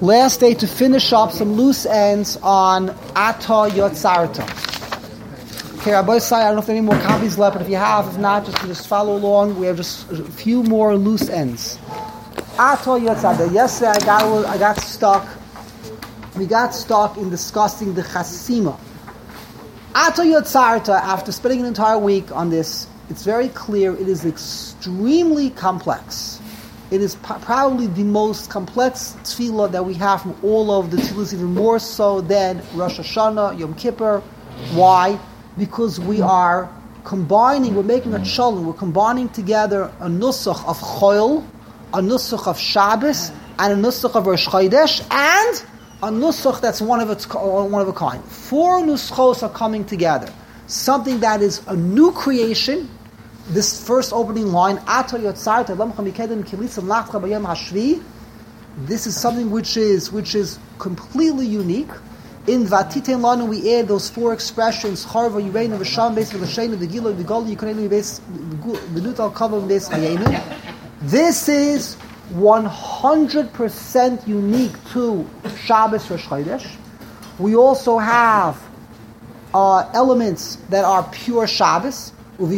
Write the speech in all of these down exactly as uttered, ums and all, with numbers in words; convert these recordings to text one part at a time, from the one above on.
Last day to finish up some loose ends on Ata Yotzarta. Okay, Rabbi Sai, I don't know if there are any more copies left, but if you have, if not, just just follow along. We have just a few more loose ends. Ata Yotzarta. Yesterday I got I got stuck. We got stuck in discussing the Chasima. Ata Yotzarta. After spending an entire week on this, it's very clear it is extremely complex. It is p- probably the most complex tefillah that we have from all of the tefillahs, even more so than Rosh Hashanah, Yom Kippur. Why? Because we are combining, we're making a shalom, we're combining together a nusach of Choil, a nusach of Shabbos, and a nusach of Rosh Chodesh, and a nusach that's one of its one of a kind. Four nuschos are coming together. Something that is a new creation. This first opening line, Ata Yotzarta Lamcha Mikedem Kilisam Lachcha Bayom Hashvi. This is something which is which is completely unique. In Vatiten Lanu we add those four expressions: Charva Yireinu V'Sham Beis V'Lasheinu V'Gilo V'Gol Yikonenu Beis V'Nutal Kavam Beis Hayenu. This is one hundred percent unique to Shabbos Rosh Chodesh. We also have uh, elements that are pure Shabbos. This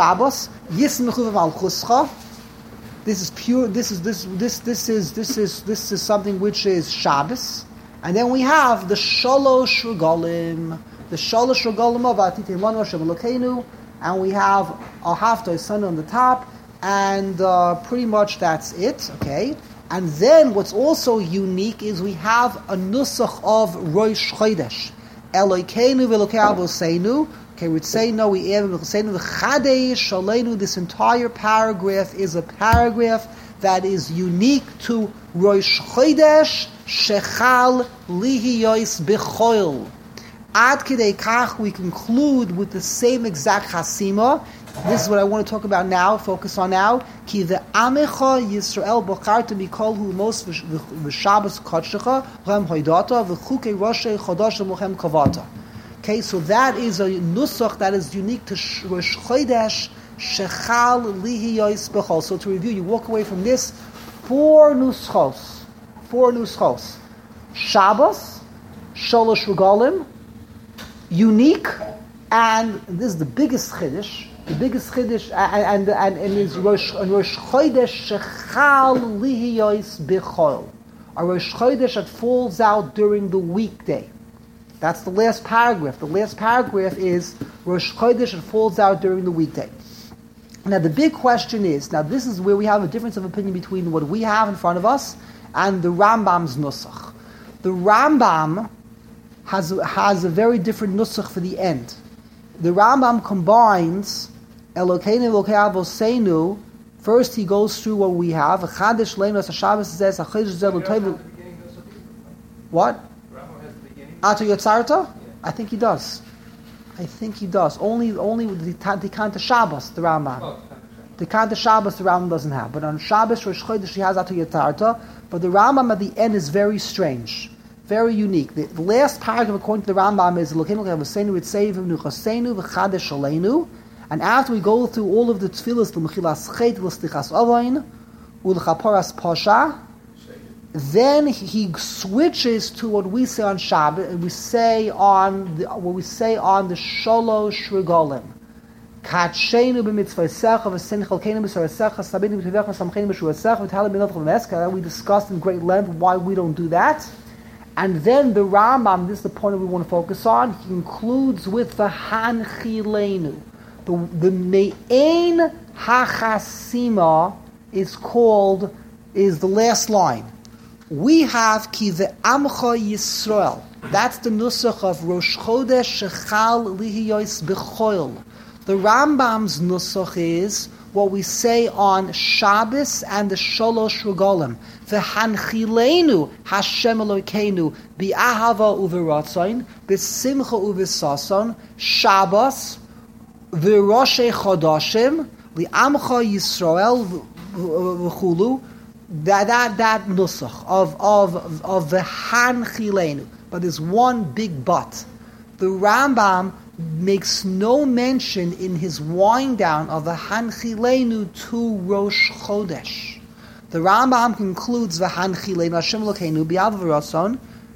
is pure. This is this this this is this is this is something which is Shabbos, and then we have the Shalosh Regalim, the Shalosh Regalim of Atitim Lanu Hashem Elokeinu, and we have a Haftarah Sun on the top, and uh, pretty much that's it. Okay, and then what's also unique is we have a nusach of Rosh Chodesh, Elokeinu v'Elokei Avoseinu. Okay, we'd say no. We add the Chadei Shalenu. This entire paragraph is a paragraph that is unique to Rosh Chodesh Shechal Lihiyos B'Choil. Ad Kidei Kach, we conclude with the same exact Chasima. This is what I want to talk about now. Focus on now. Ki the Amecha Yisrael Bocharta Mikol Hu Mos V'Shabbos Kodshecha V'Hem Hoydata V'Chukei Roshei Chodosh V'Mochem Kavata. Okay, so that is a nusach that is unique to Rosh Chodesh Shechal Lihiyos B'Chol. So to review, you walk away from this four nuschos, four nuschos, Shabbos, Shalosh Regalim, unique, and this is the biggest chiddush, the biggest chiddush, and and and, and is Rosh Rosh Chodesh Shechal Lihiyos B'Chol, a Rosh Chodesh that falls out during the weekday. That's the last paragraph. The last paragraph is Rosh Chodesh, it falls out during the weekday. Now the big question is, now this is where we have a difference of opinion between what we have in front of us and the Rambam's nusach. The Rambam has, has a very different nusach for the end. The Rambam combines Elokeinu Elokei Avoseinu. First he goes through what we have. What? Ata Yotzarta? I think he does. I think he does. Only only the Tikanta Shabbos, the Rambam. The Tikanta Shabbos, the Rambam doesn't have. But on Shabbos, Rosh Chodesh, he has Ata Yotzarta. But the Rambam at the end is very strange. Very unique. The, the last paragraph, according to the Rambam, is Elokeinu V'Seinu Ritzeiv V'Nuchaseinu V'Chadesh Aleinu. And after we go through all of the tefillahs, L'Mechilas Chet, L'Slichas Ovain, U'L'Chaporas Posha, then he switches to what we say on Shabbat, and we say on the, what we say on the Shalosh Regalim. Katshenu b'mitzvaysecha v'sen chalkeinu b'sarasecha sabinu b'tevecha samcheinu b'shuasecha v'talim b'notach v'meska. We discussed in great length why we don't do that. And then the Rambam, this is the point that we want to focus on, he concludes with the Hanchilenu. The, the Me'ein HaChasima is called, is the last line. We have Ki Ve'amcha Yisrael. That's the nusach of Rosh Chodesh Shechal Lihiyos B'Choil. The Rambam's nusach is what we say on Shabbos and the Shalosh Regalim. V'hanchilenu Hashem Elokeinu bi'ahava u'v'ratzayin b'simcha u'v'sason Shabbos v'roshei chodashim li'amcha Yisrael v'chulu. That that that nusach of of of the hanchilenu, but there's one big but. The Rambam makes no mention in his wind down of the hanchilenu to Rosh Chodesh. The Rambam concludes v'hanchi leinu Hashem Elokeinu b'yad v'rason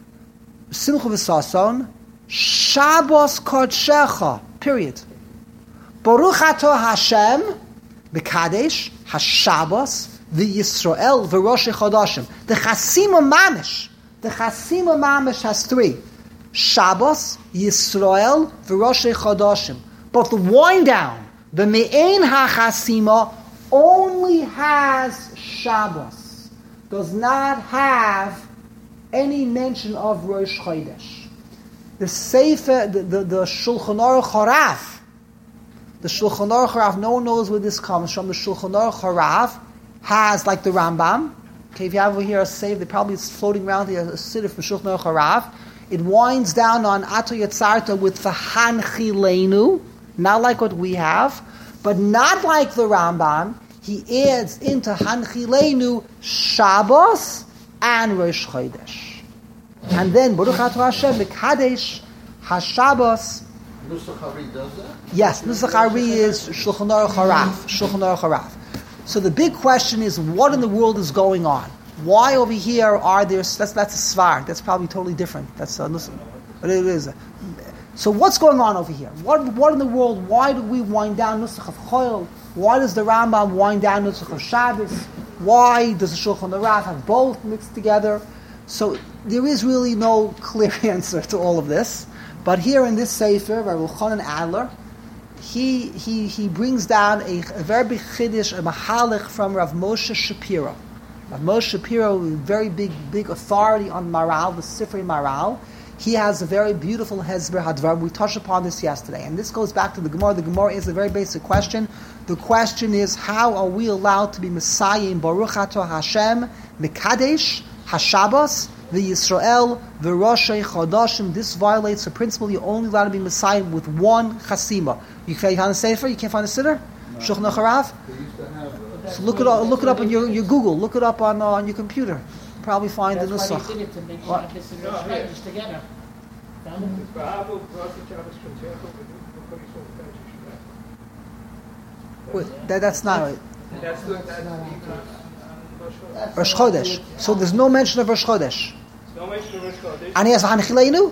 simcha v'sason Shabbos kodshecha. Period. Baruch atah Hashem b'kadesh haShabbos v'Yisrael v'Rosh Chodashim. The Chasima Mamish. The Chasima Mamish has three: Shabbos, Yisrael, v'Rosh Chodashim. But the wind down, the Me'ein HaChasima, only has Shabbos. Does not have any mention of Rosh Chodesh. The Sefer, the, the, the Shulchan Aruch Harav, the Shulchan Aruch Harav, no one knows where this comes from. The Shulchan Aruch Harav has, like the Rambam, okay, if you have over here a Sefer, they probably is floating around here, a Siddur from Shulchan Aruch Harav. It winds down on Ato Yatzarta with V'hanchi leinu, not like what we have, but not like the Rambam. He adds into Hanchi leinu Shabbos and Rosh Chodesh. And then Baruch Atah Hashem Mekadesh HaShabbos. Nusach Hari does that? Yes, Nusach Hari is Shulchan Aruch Harav. Shulchan Aruch Harav. So the big question is, what in the world is going on? Why over here are there? That's that's a svar. That's probably totally different. That's uh, listen, but it is. So what's going on over here? What what in the world? Why do we wind down Nusach of Choil? Why does the Rambam wind down Nusach of Shabbos? Why does the Shulchan Aruch have both mixed together? So there is really no clear answer to all of this. But here in this Sefer, Rav Elchanan Adler, he he he brings down a, a very big chiddush, a mahalach from Rav Moshe Shapiro. Rav Moshe Shapiro, a very big big authority on Maral, the Sifrei Maral. He has a very beautiful Hezber Hadvar. We touched upon this yesterday. And this goes back to the Gemara. The Gemara is a very basic question. The question is, how are we allowed to be Messiah in Baruch Atah Hashem, Mekadesh, HaShabbos, v'Yisrael, v'Rosh Chodashim? This violates a principle. You're only allowed to be Messiah with one Chasima. You can't find a Sefer? You can't find a Siddur? Shulchan Aruch Harav? So look it up, look it up on your, your Google. Look it up on, uh, on your computer. Probably find the Nusach. That's why they did it, to make sure that this is Rosh together. Wait, that, that's not it. That's the that's Rosh Chodesh. So there's no mention of Rosh Chodesh. no mention of Rosh Chodesh. And he has Hanchi leinu?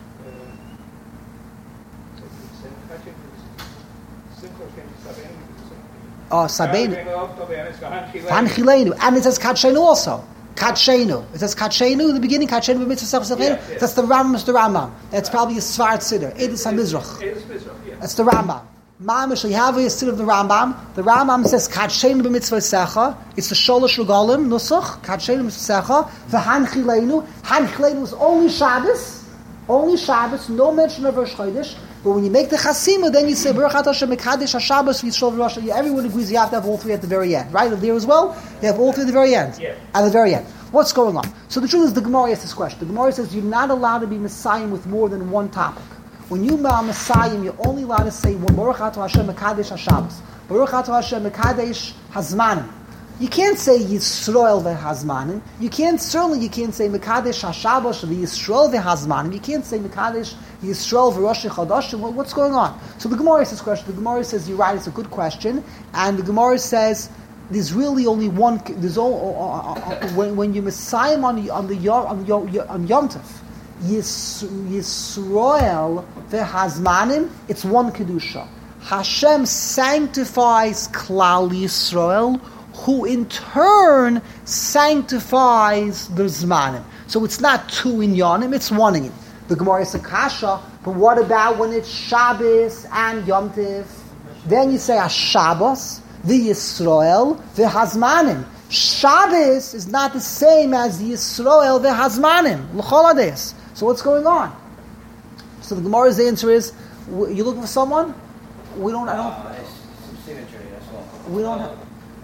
Oh, Sabenu. Hanchi leinu. And it says Katshenu also. Katshenu. It says Katshenu in the beginning. Katshenu b'mitzvah sech Yeah, yeah. That's the Rambam. It's the Rambam. That's probably a Svart Siddur. Edis HaMizrach. That's the Rambam. Mamish, you have a Siddur of the Rambam. The Rambam says Katshenu b'mitzvah secha. It's the Sholosh Regalim Nusach. Katshenu b'mitzvah secha. V'hanchi leinu. Hanchi leinu is only Shabbos. Only Shabbos. No mention of Rosh Chodesh. But when you make the Chasima, then you say Baruch Atah Hashem Mekadesh HaShabbos v'Yisrael v'Rosh. Everyone agrees you have to have all three at the very end, right? There as well, they have all three at the very end. Yeah. At the very end, what's going on? So the truth is, the Gemara asks this question. The Gemara says you're not allowed to be Messiah with more than one topic. When you are Messiah, you're only allowed to say Baruch Atah Hashem Mekadesh HaShabbos, Baruch Atah Hashem Mekadesh Hazmanim. You can't say Yisrael v'Hazmanim. You can't, certainly you can't say Mekadesh HaShabbos v'Yisrael v'Hazmanim. You can't say Mekadesh Yisrael v'Rosh Chodashim. Well, what's going on? So the Gemara asks this question. The Gemara says, you're right, it's a good question. And the Gemara says, there's really only one, there's all, uh, uh, uh, when, when you Messiah on the, on the, Yom- on, Yom- on Yom Tov, Yis, Yisrael v'Hazmanim, it's one Kedusha. Hashem sanctifies Klal Yisrael, who in turn sanctifies the Zmanim. So it's not two in Yonim, it's one in. The Gemara is a kasha, but what about when it's Shabbos and Yom Tov? Then you say a Shabbos, the Yisrael, the Hazmanim. Shabbos is not the same as the Yisrael, the Hazmanim. L'chol hades. So what's going on? So the Gemara's answer is, you looking for someone? We don't, I don't, we don't have.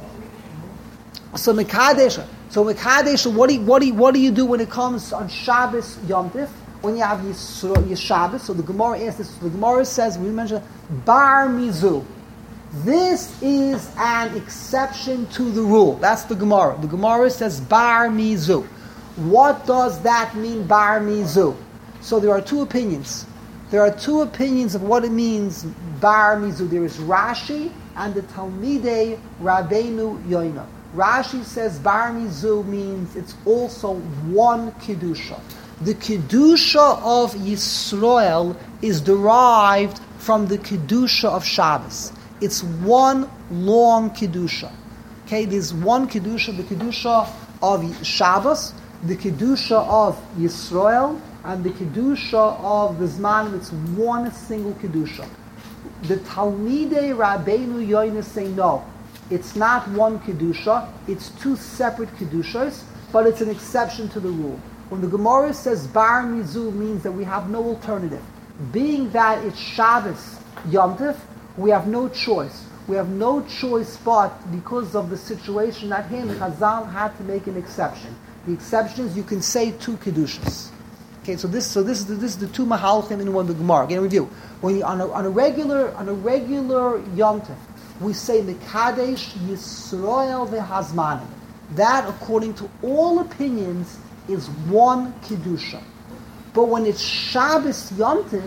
So Mekadesh, so Mekadesh, what do you, what do you, what do you do when it comes on Shabbos Yom Tov? When you have Yisrael, Shabbos, so the Gemara asks this. The Gemara says, we mentioned Bar Mizu. This is an exception to the rule. That's the Gemara. The Gemara says Bar Mizu. What does that mean, Bar Mizu? So there are two opinions. There are two opinions of what it means, Bar Mizu. There is Rashi and the Talmidei Rabbeinu Yoina. Rashi says bar mizu means it's also one kedusha. The kedusha of Yisrael is derived from the kedusha of Shabbos. It's one long kedusha. Okay, there's one kedusha, the kedusha of Shabbos, the kedusha of Yisrael, and the kedusha of the Zman. It's one single kedusha. The Talmidei Rabbeinu Yoina say no. It's not one kedusha. It's two separate kedushas, but it's an exception to the rule. When the Gemara says bar mizu means that we have no alternative. Being that it's Shabbos Yom Tov, we have no choice. We have no choice but because of the situation at hand, Chazal had to make an exception. The exception is you can say two kedushas. Okay, so this so this is the, this is the two mahalchim in one the Gemara. Again, review. When you, on a on a regular on a regular Yom Tov, we say Mekadesh Yisrael v'Hazmanim. That, according to all opinions, is one kedusha. But when it's Shabbos Yom Tov,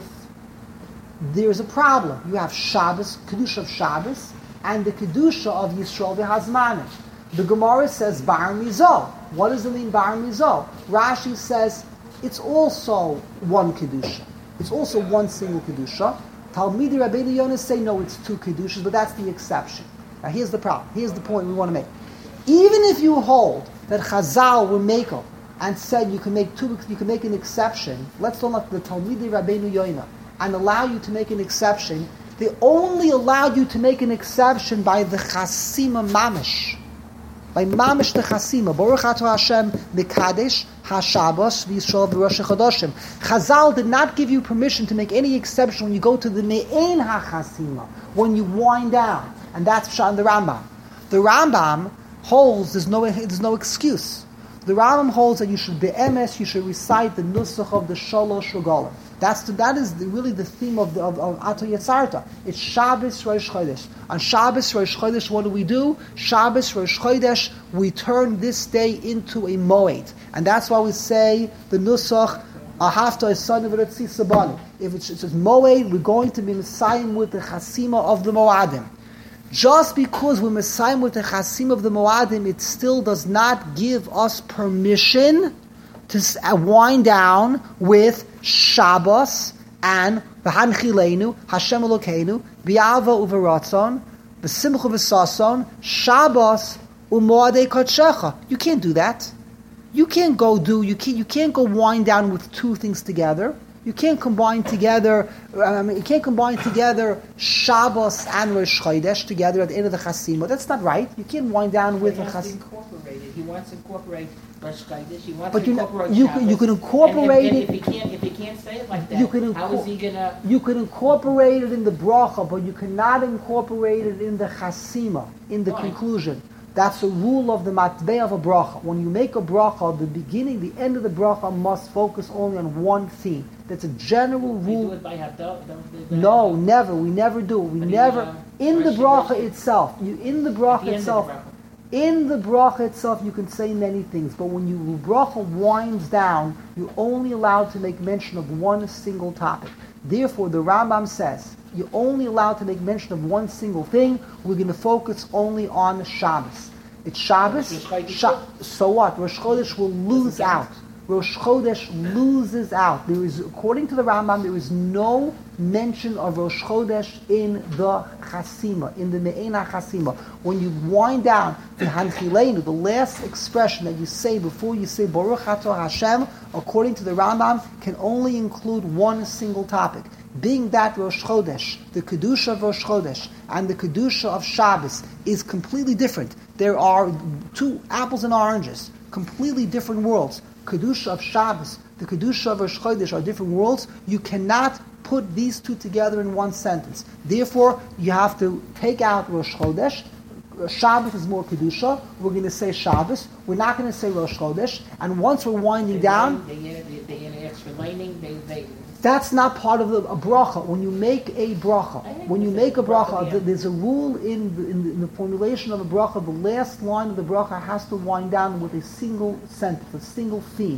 there's a problem. You have Shabbos, kedusha of Shabbos, and the kedusha of Yisrael v'Hazmanim. The Gemara says bar mizo. What does it mean bar mizo? Rashi says it's also one kedusha. It's also one single kedusha. Talmidei Rabbeinu Yonah say no, it's two kedushas, but that's the exception. Now here's the problem. Here's the point we want to make. Even if you hold that Chazal were makel and said you can make two, you can make an exception. Let's don't let the Talmidei Rabbeinu Yonah and allow you to make an exception. They only allowed you to make an exception by the Chasima Mamish. By Mamish the Chasima. Baruch Ato Hashem Mekadesh HaShabbos V'Yisrael V'Rosh Chodashim. Chazal did not give you permission to make any exception when you go to the Me'en HaChasima, when you wind down. And that's Pshat in the Rambam. The Rambam holds there's no there's no excuse. The Rambam holds that you should be emes, you should recite the nusach of the Shalosh Regalim. That's the, that is the, really the theme of the of, of Ato Yetzarta. It's Shabbos Rosh Chodesh. On Shabbos Rosh Chodesh, what do we do? Shabbos Rosh Chodesh, we turn this day into a moed, and that's why we say the nusach Ahafta Esanu V'Retzi Sabani. If it says moed, we're going to be messiahing with the chasima of the Moadim. Just because we're messiahing with the chasima of the Moadim, it still does not give us permission to wind down with Shabbos and V'hanchilenu, Hashem Elokeinu, B'yava U'v'ratzon, V'simcha V'sason, Shabbos U'moadei Kodshecha. You can't do that. You can't go do, you can't, you can't go wind down with two things together. You can't combine together, um, you can't combine together Shabbos and Rosh Chodesh together at the end of the Chasima. That's not right. You can't wind down with a Chasima. He wants to incorporate Rosh Chodesh. He wants but to you, incorporate you, Shabbos. you can incorporate and if, it. And if he can't, if he can't say it like that, you can how is he gonna? You can incorporate it in the bracha, but you cannot incorporate it in the chasima, in the Why? conclusion. That's a rule of the matbeh of a bracha. When you make a bracha, the beginning, the end of the bracha must focus only on one theme. That's a general They rule. do it by Hadot, don't they? No, never. We never do. We But never. in, uh, In the Rashi- bracha Rashi- itself, you in the At bracha the end of the itself. bracha. In the bracha itself, you can say many things, but when you bracha winds down, you're only allowed to make mention of one single topic. Therefore, the Rambam says you're only allowed to make mention of one single thing. We're going to focus only on Shabbos. It's Shabbos. Rosh Chodesh Sha- so what? Rosh Chodesh will lose Doesn't count. out. Rosh Chodesh loses out. There is, according to the Rambam, there is no mention of Rosh Chodesh in the Chasima, in the Me'ena Chasima. When you wind down to Hanchilenu, the last expression that you say before you say Baruch Ato Hashem, according to the Rambam, can only include one single topic. Being that Rosh Chodesh, the Kedusha of Rosh Chodesh, and the Kedusha of Shabbos is completely different. There are two apples and oranges, completely different worlds. Kedusha of Shabbos, the Kedusha of Rosh Chodesh are different worlds. You cannot put these two together in one sentence. Therefore, you have to take out Rosh Chodesh. Shabbos is more Kedusha. We're going to say Shabbos. We're not going to say Rosh Chodesh. And once we're winding They down, They, they, they, they ask for lightning. They, they, that's not part of the, a bracha. When you make a bracha, when you make a bracha, th- there's a rule in the, in, the, in the formulation of a bracha. The last line of the bracha has to wind down with a single sentence, a single theme.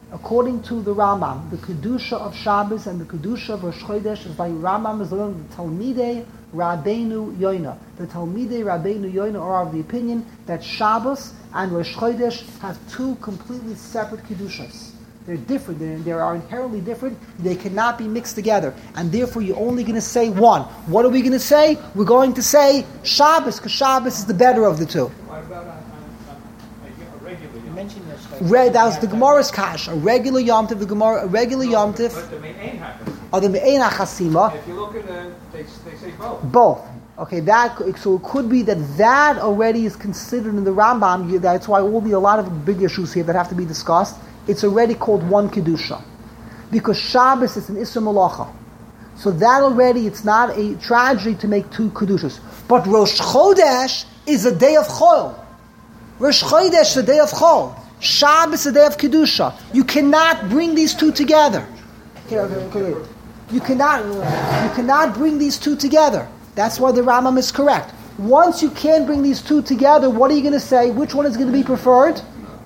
according to the Rambam, the Kedusha of Shabbos and the Kedusha of Rosh Chodesh is by Rambam is learning the Talmidei Rabbeinu Yoina. The Talmidei Rabbeinu Yoina are of the opinion that Shabbos and Rosh Chodesh have two completely separate Kedushas. They're different. They're, they are inherently different. They cannot be mixed together. And therefore, you're only going to say one. What are we going to say? We're going to say Shabbos, because Shabbos is the better of the two. What about on, on, on a regular You Yom? mentioned this. like- Red, that was the Gemara's Kash. A regular Yom Tov, the Gemara, a regular Yom But Tov, the main happens. or the Me'en HaChasima. If you look at the, they, they say both. Both. Okay, that so it could be that that already is considered in the Rambam. You, that's why we'll be a lot of big issues here that have to be discussed. It's already called one Kedusha. Because Shabbos is an Isra Malacha. So that already, it's not a tragedy to make two Kedushas. But Rosh Chodesh is a day of Chol. Rosh Chodesh is a day of Chol. Shabbos is a day of Kedusha. You cannot bring these two together. Okay, okay, okay, wait. You cannot, you cannot bring these two together. That's why the Rambam is correct. Once you can't bring these two together, what are you going to say? Which one is going to be preferred?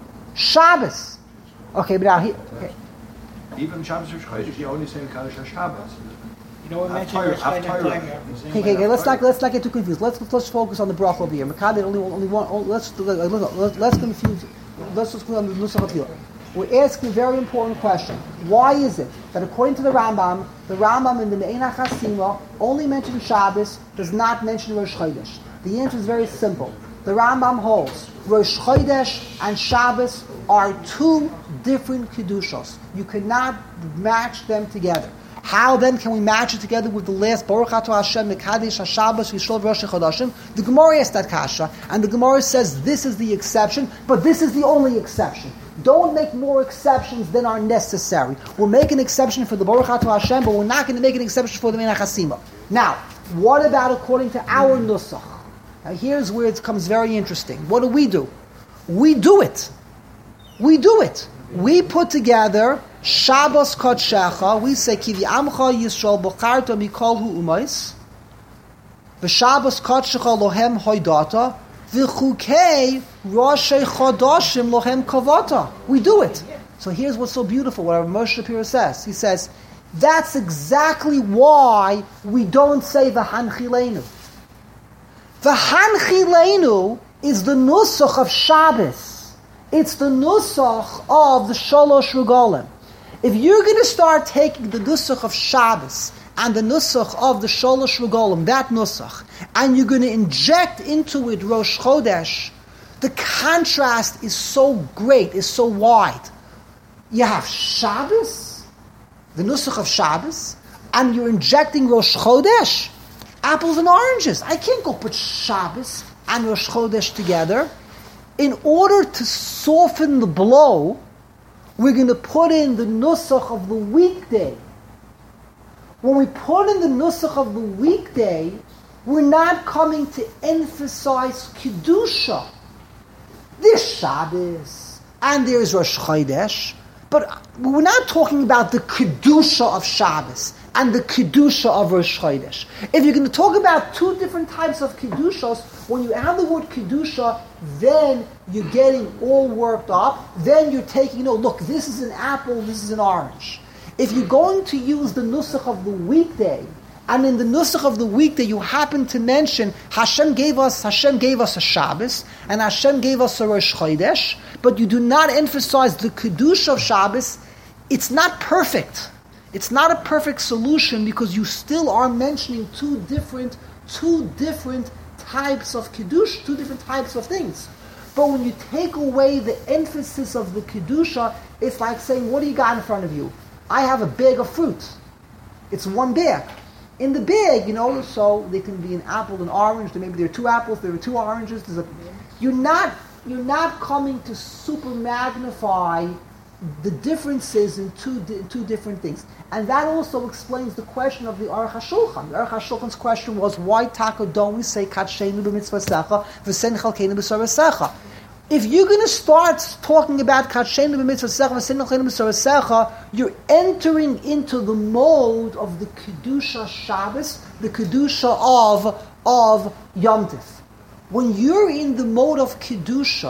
Shabbos. Okay, but now he, okay. Even Shabbos Rosh Chodesh, you only say Kaddish Shabbos. You know, we mentioned After- this right after- now. Okay, okay, okay, let's not let's not get too confused. Let's let's focus on the bracha over here. Makadid only only one. Oh, let's let's let's confuse. Let's just go on the Nusach HaTfilah. We're asking a very important question. Why is it that according to the Rambam, the Rambam in the Me'en HaChasima only mentions Shabbos, does not mention Rosh Chodesh? The answer is very simple. The Rambam holds Rosh Chodesh and Shabbos are two different Kedushos. You cannot match them together. How then can we match it together with the last Baruch Atah Hashem Mekadesh HaShabbos Yishlov Rosh Chodashim? The Gemara asks that kasha, and the Gemara says this is the exception, but this is the only exception. Don't make more exceptions than are necessary. We'll make an exception for the Baruch Atah Hashem, but we're not going to make an exception for the Me'en HaChasima. Now, what about according to our Nusach? Now here's where it becomes very interesting. What do we do? We do it. We do it. We put together Shabbos Kodshecha. We say Kivi Amcha Yisrael Bocharta Mikol Hu Umais. V'Shabbos Kodshecha Lohem Hoydata. V'Chukei Roshei Chodashim Lohem Kavata. We do it. So here's what's so beautiful. What Moshe Shapiro says. He says that's exactly why we don't say V'Hanchilenu. V'Hanchilenu is the nusach of Shabbos. It's the nusach of the Shalosh Regalim. If you're going to start taking the nusach of Shabbos and the nusach of the Shalosh Regalim, that nusach, and you're going to inject into it Rosh Chodesh, the contrast is so great, is so wide. You have Shabbos, the nusach of Shabbos, and you're injecting Rosh Chodesh, apples and oranges. I can't go put Shabbos and Rosh Chodesh together. In order to soften the blow, we're going to put in the nusach of the weekday. When we put in the nusach of the weekday, we're not coming to emphasize Kedusha. There's Shabbos and there's Rosh Chodesh, but we're not talking about the Kedusha of Shabbos and the Kedusha of Rosh Chodesh. If you're going to talk about two different types of Kedushas, when you add the word Kedusha, then you're getting all worked up. Then you're taking, you know, look, this is an apple, this is an orange. If you're going to use the nusach of the weekday, and in the nusach of the weekday you happen to mention Hashem gave us Hashem gave us a Shabbos, and Hashem gave us a Rosh Chodesh, but you do not emphasize the Kedusha of Shabbos, it's not perfect. It's not a perfect solution because you still are mentioning two different, two different types of Kiddush, two different types of things. But when you take away the emphasis of the Kedusha, it's like saying, what do you got in front of you? I have a bag of fruit. It's one bag. In the bag, you know, so there can be an apple, an orange, maybe there are two apples, there are two oranges. There's a, you're not, you're not coming to super magnify the differences in two in two different things. And that also explains the question of the Aruch HaShulchan. The Aruch HaShulchan's question was, why taka don't we say Kadsheinu b'mitzvasecha v'sen chalkeinu b'sorasecha? If you're going to start talking about Kadsheinu b'mitzvasecha v'sen chalkeinu b'sorasecha, you're entering into the mode of the Kedusha Shabbos, the Kedusha of, of Yom Tov. When you're in the mode of Kedusha,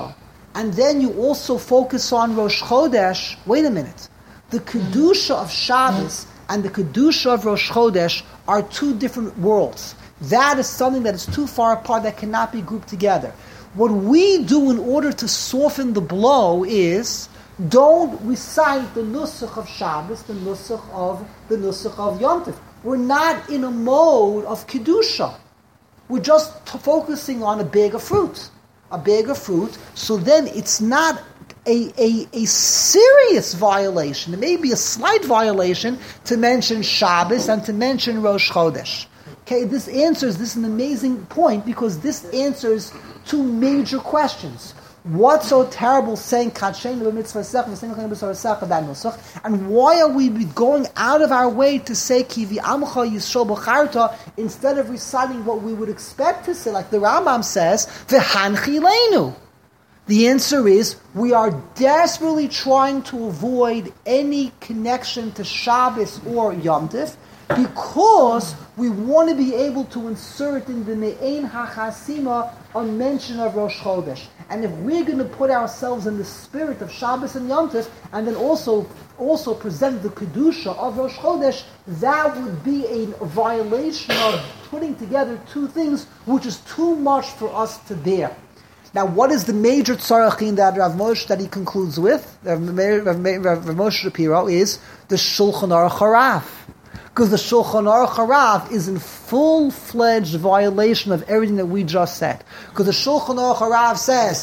and then you also focus on Rosh Chodesh, wait a minute. The Kedusha of Shabbos and the Kedusha of Rosh Chodesh are two different worlds. That is something that is too far apart, that cannot be grouped together. What we do in order to soften the blow is, don't recite the Nusach of Shabbos, the Nusach of the Nusach of Yom Tov. We're not in a mode of Kedusha. We're just t- focusing on a bag of fruit. A bag of fruit. So then it's not a, a, a serious violation. It may be a slight violation to mention Shabbos and to mention Rosh Chodesh. Okay, this answers, this is an amazing point, because this answers two major questions. What's so terrible saying Kadshen that Nusach? And why are we going out of our way to say Kivi Amcha Yisrael B'charta instead of reciting what we would expect to say, like the Rambam says, V'hanchi leinu? The answer is, we are desperately trying to avoid any connection to Shabbos or Yom Tov, because we want to be able to insert in the Me'ein HaChasima a mention of Rosh Chodesh. And if we're going to put ourselves in the spirit of Shabbos and Yom Tov, and then also also present the Kedusha of Rosh Chodesh, that would be a violation of putting together two things, which is too much for us to bear. Now, what is the major tzarachin that Rav Moshe, that he concludes with, Rav, Rav, Rav, Rav Moshe Shapiro, is the Shulchan Aruch Harav. Because the Shulchan Aruch Harav is in full-fledged violation of everything that we just said. Because the Shulchan Aruch Harav says,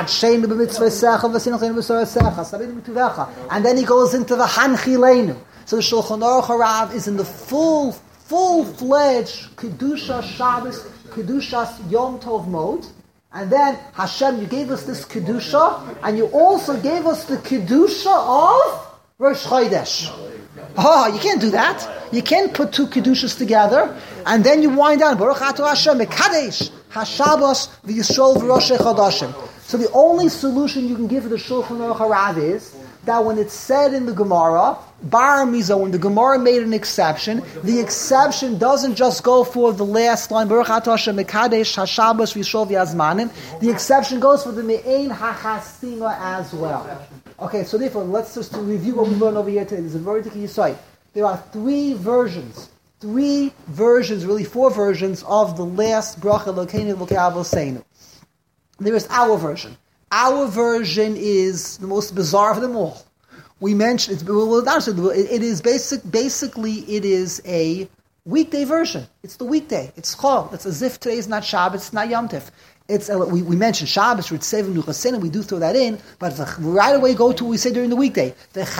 and then he goes into the Hanchi Leinu. So the Shulchan Aruch Harav is in the full, full-fledged Kedusha Shabbos, Kedusha Yom Tov mode. And then, Hashem, you gave us this Kedusha, and you also gave us the Kedusha of Rosh Chodesh. Oh, you can't do that. You can't put two Kedushas together, and then you wind down, Baruch Ato Hashem, Mekadesh, HaShabbos, V'Yisrael, V'Rosh Chodashim. So the only solution you can give for the Shulchan Aruch Harav is that when it's said in the Gemara, Bar Mizo, when the Gemara made an exception, the exception doesn't just go for the last line, Baruch Ato Hashem, Mekadesh, HaShabbos, V'Yisrael, V'Yazmanim. The exception goes for the Me'ein HaChasima as well. Okay, so therefore, let's just review what we learned over here today. There's a very key site. There are three versions, three versions, really four versions of the last bracha Elokeinu Elokei Avoseinu. There is our version. Our version is the most bizarre of them all. We mentioned, well, it is basic. Basically, it is a weekday version. It's the weekday. It's Chol. It's as if today is not Shabbos, it's not Yom Tov. It's uh, we, we mentioned Shabbos, Ritzevim, Nuchasin, and we do throw that in, but the, right away go to what we say during the weekday.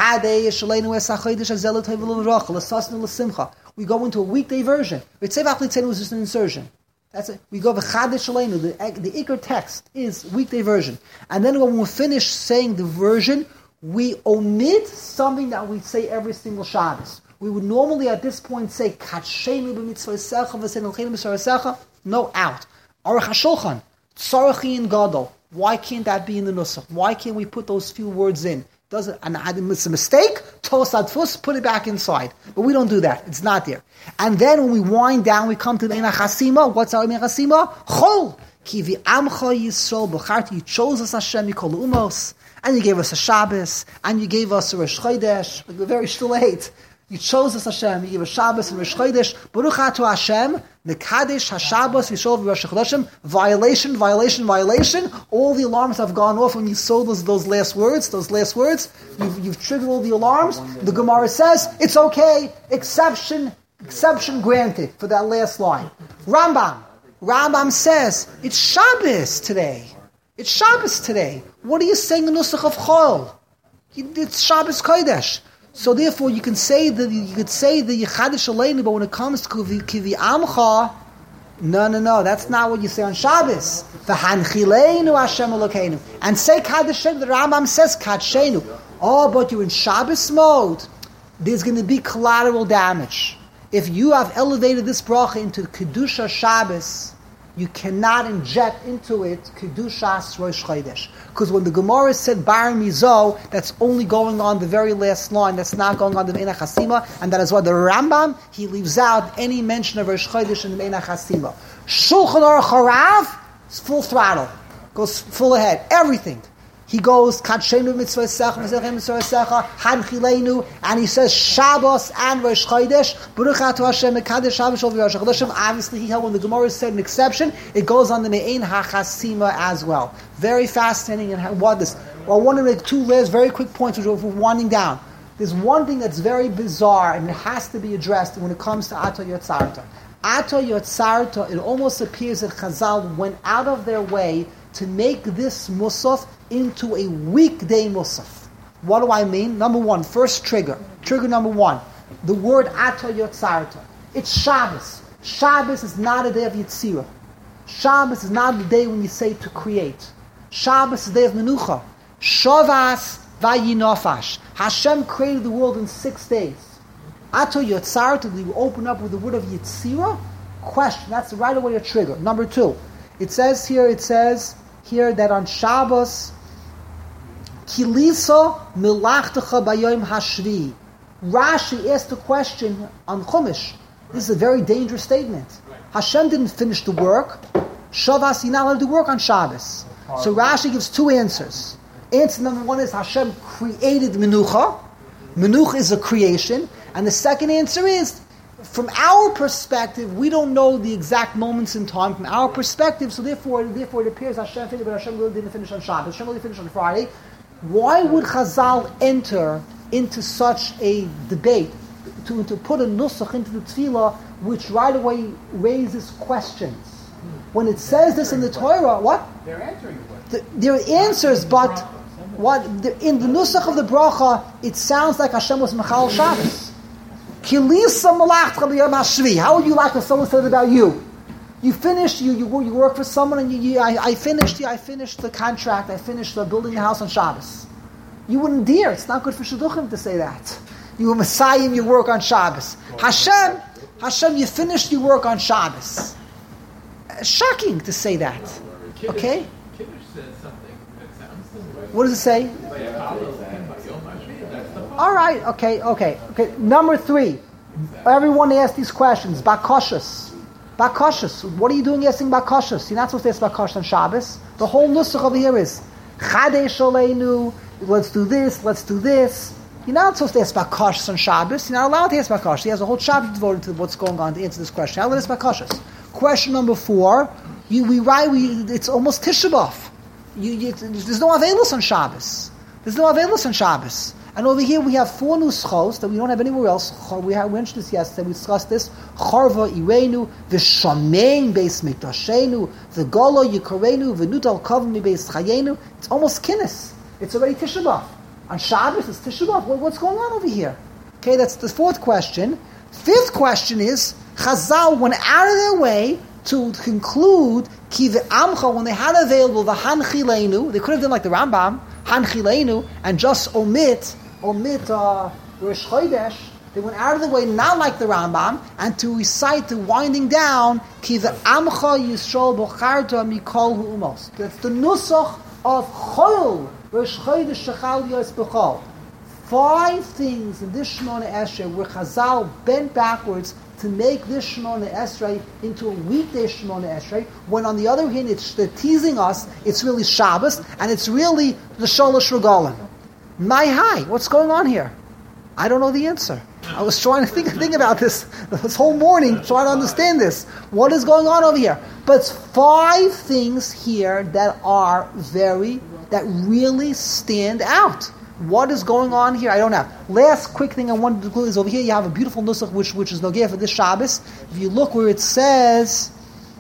We go into a weekday version. Ritzevim was just an insertion. That's it. We go v'chadei shaleinu. The the ikar text is weekday version, and then when we finish saying the version, we omit something that we say every single Shabbos. We would normally at this point say Katshenu b'mitzvosecha v'senolcheinu b'sarasecha. No, out. Aruch HaShulchan. Tzarachin Gadol. Why can't that be in the Nusach? Why can't we put those few words in? Doesn't, and it's a mistake. Tos adfus, put it back inside. But we don't do that. It's not there. And then when we wind down, we come to the Eina Chasima. What's our Eina Chasima? Chol. Ki v'amcha Yisrael b'charti. You chose us, Hashem, you call umos. And you gave us a Shabbos. And you gave us a Rosh Chodesh. Like we're very late. You chose us, Hashem. You gave us Shabbos and Rosh Chodesh. Baruch Ato Hashem. Mekadesh HaShabbos Yisrael V'Rosh Chodashim. Violation, violation, violation. All the alarms have gone off when you saw those, those last words. Those last words. You've, you've triggered all the alarms. The Gemara says, it's okay. Exception, exception granted for that last line. Rambam. Rambam says, it's Shabbos today. It's Shabbos today. What are you saying in Nusach of Chol? It's Shabbos Kodesh. So therefore, you can say that you could say the Yichadish Aleinu, but when it comes to Kivi Amcha, no, no, no, that's not what you say on Shabbos. V'hanchileinu Hashem Elokeinu, and say Kadeshenu. The Rambam says Kadeshenu. Oh, but you're in Shabbos mode. There's going to be collateral damage if you have elevated this bracha into Kedusha Shabbos. You cannot inject into it Kedushas Rosh Chodesh. Because when the Gemara said Bar Mizo, that's only going on the very last line. That's not going on the Me'ein HaChasima. And that is why the Rambam, he leaves out any mention of Rosh Chodesh in the Me'ein HaChasima. Shulchan Aruch Harav is full throttle. Goes full ahead. Everything. he goes, Kadshenu mitzvah secha, v'zechem mitzvah secha, hanchilenu, and he says Shabbos and Rosh Chodesh, Baruch Atah Hashem, Mekadesh Shabbos Shol V'Rosh Chodeshim. Obviously, he held when the Gemara said an exception, it goes on the Me'ein HaChasima as well. Very fascinating and what this. Well, I want to make two last very quick points which we're winding down. There's one thing that's very bizarre and it has to be addressed when it comes to Ato Yotzarta. Ato Yotzarta, it almost appears that Chazal went out of their way to make this Musaf into a weekday Musaf. What do I mean? Number one, first trigger. Trigger number one. The word Ato Yotzarta. It's Shabbos. Shabbos is not a day of Yetzirah. Shabbos is not the day when you say to create. Shabbos is the day of Menucha. Shavas vayinofash. Hashem created the world in six days. Ato Yotzarta, you open up with the word of Yetzirah? Question. That's right away a trigger. Number two. It says here, it says here that on Shabbos, Kilisa milachtecha bayom hashvi. Rashi asked the question on Chumash. This is a very dangerous statement. Hashem didn't finish the work. Shavas, you're not allowed to work on Shabbos. So Rashi gives two answers. Answer number one is Hashem created Menucha. Menucha is a creation. And the second answer is, from our perspective, we don't know the exact moments in time from our perspective, so therefore, therefore it appears Hashem finished, but Hashem really didn't finish on Shabbos. Hashem really finished on Friday. Why would Chazal enter into such a debate, to, to put a nusach into the tefillah, which right away raises questions? When it says this in the Torah, what? They're answering questions. The, there are answers, but what the, in the nusach of the bracha, it sounds like Hashem was Mechal Shabbos. Kilisa malach b'yom hashvi. How would you like if someone said about you? You finished, you you, you work for someone, and you, you I, I finished, I finished the contract, I finished the building the house on Shabbos. You wouldn't dare. It's not good for shidduchim to say that. You were Messiah, you work on Shabbos. Hashem, Hashem, you finished your work on Shabbos. Shocking to say that. Okay. What does it say? All right, okay, okay, okay. Number three, everyone asks these questions. Bakashas, bakashas. What are you doing asking bakashas? You're not supposed to ask bakashas on Shabbos. The whole nusach over here is Chadesh Aleinu. Let's do this. Let's do this. You're not supposed to ask bakashas on Shabbos. You're not allowed to ask bakashas. He has a whole chapter devoted to what's going on to answer this question. How do you ask bakashas? Question number four. You, we write. We, it's almost Tisha B'Av. You, you, there's no Avelos on Shabbos. There's no Avelos on Shabbos. And over here we have four nuschos that we don't have anywhere else. We, have, we mentioned this yesterday, we discussed this. Charva Irenu, V'shamein Beis Mikdashenu, V'golo Yikarenu, V'nutal Kavmi Beis Chayenu. It's almost kinnis. It's already Tisha B'Av. On Shabbos it's Tisha B'Av. What, what's going on over here? Okay, that's the fourth question. Fifth question is, Chazal went out of their way to conclude Ki V'amcha, when they had available the Hanchilenu, they could have done like the Rambam, Hanchilenu, and just omit, omit uh, Rosh Chodesh. They went out of the way, not like the Rambam, and to recite the winding down, Ki V'amcha Yisrael Bocharta Mikol Hu'umos. That's the nusach of Chol, Rosh Chodesh Shechal Yos B'chol. Five things in this Shemona Esrei where Chazal bent backwards to make this Shemona Esrei into a weekday Shemona Esrei, when on the other hand, it's they're teasing us, it's really Shabbos, and it's really the Sholosh Regalim. My hi, what's going on here? I don't know the answer. I was trying to think, think about this this whole morning, trying to understand this. What is going on over here? But it's five things here that are very, that really stand out. What is going on here? I don't know. Last quick thing I wanted to conclude is over here you have a beautiful nusach which which is nogeh for this Shabbos. If you look where it says,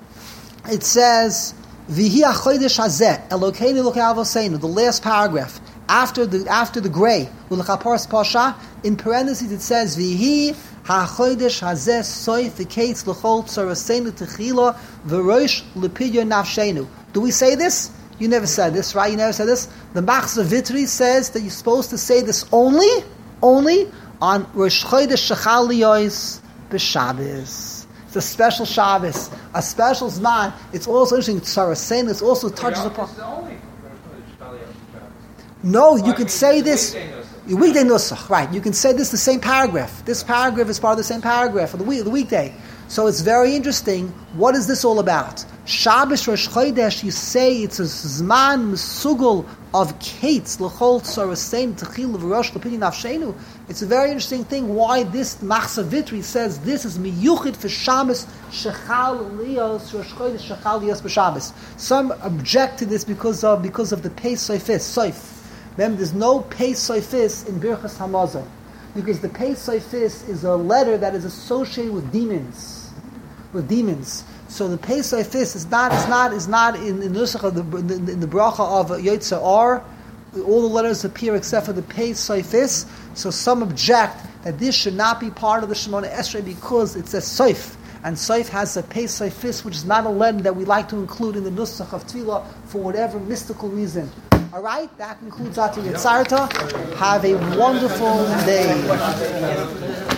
it says, V'hi ha'chodesh hazeh, Elokeinu Elokei Avoseinu, the last paragraph, after the after the gray, U'lechaparas pasha, in parentheses it says, V'hi ha'chodesh hazeh soif v'keitz l'chol tzaraseinu techila v'rosh l'pidyon nafshenu. Do we say this? You never said this, right? You never said this. The Machzor Vitri says that you're supposed to say this only, only on Rosh Chodesh Shechal Liyos b'Shabbos. It's a special Shabbos, a special Zman. It's also interesting. Tzarasein. It's also touches upon. It's the only Rosh Chodesh Shabbos. No, you can say this. Weekday nusach, right? You can say this the same paragraph. This paragraph is part of the same paragraph for the week, the weekday. So it's very interesting. What is this all about? Shabbos Rosh Chodesh, you say it's a Zman Mesugul of Kates L'chol Tzarasein Techil V'rosh L'pini Nafshenu. It's a very interesting thing why this Machzor Vitri says this is miyuchid for Shabbos Shechal Lios Rosh Chodesh Shechal Lios b'Shabbos. Some object to this because of because of the Pei Soifis Soif. Remember, there's no Pei Soifis in Birchas Hamazon because the Pei Soifis is a letter that is associated with demons, with demons. So the Pei Soifis is not is not is not in, in the nusach of the in the, in the bracha of Yotze Or. All the letters appear except for the Pei Soifis. So some object that this should not be part of the Shemona Esrei because it says Soif, and Soif has a Pei Soifis, which is not a letter that we like to include in the nusach of Tefillah for whatever mystical reason. All right, that concludes Ati Yitzarta. Have a wonderful day.